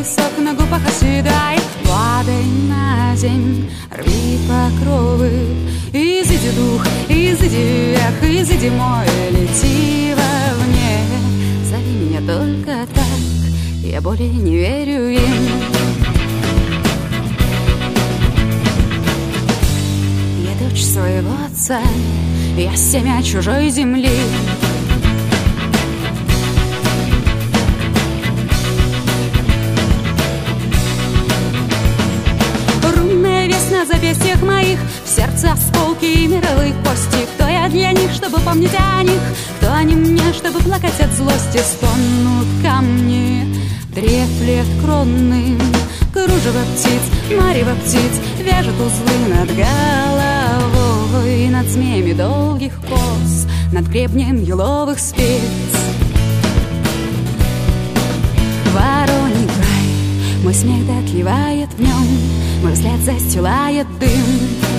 сок на губах оседает. Падай на земь, рви покровы. Изыди дух, изыди вверх, изыди мой, лети вовне. Зови меня только так, я более не верю им. Я дочь своего отца, я семя чужой земли. На запястьях моих в сердце осколки и мировые кости. Кто я для них, чтобы помнить о них? Кто они мне, чтобы плакать от злости? Стонут камни, треплет кроны, кружево птиц, марево птиц вяжет узлы над головой, над змеями долгих кос, над гребнем еловых спиц. Вороний край, мой смех дотлевает в нем, мой взгляд застилает дым.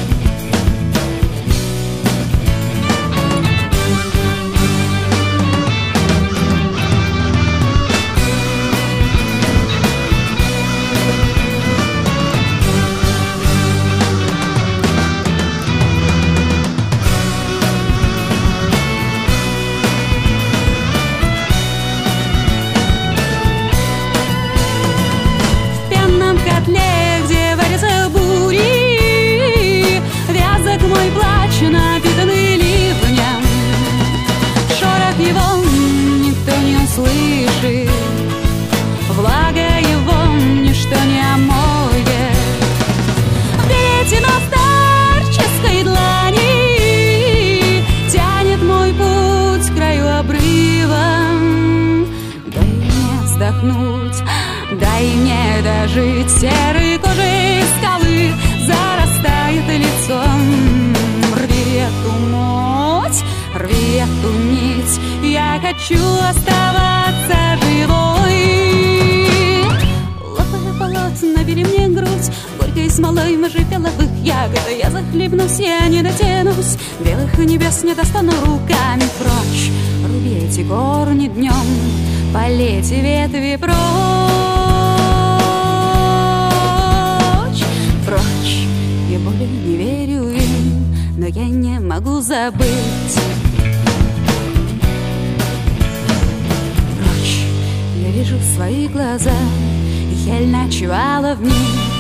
В пенном котле, где варятся бури, вязок мой плач, напитанный ливнем. Шорох его никто не услышит, влага его ничто не омоет. Веретено старческой длани тянет мой путь к краю обрыва. Дай мне вздохнуть, дай мне дожить, серой кожей скалы зарастает лицом. Рви эту ночь, рви эту нить, я хочу оставаться живой. Лопая полотна, бери мне грудь, горькой смолой можжевеловых ягод. Я захлебнусь, я не дотянусь, белых небес не достану руками. Прочь, руби эти корни днем, полейте ветви прочь. Прочь, я более не верю им, но я не могу забыть. Прочь, я вижу свои глаза, ель ночевала в них.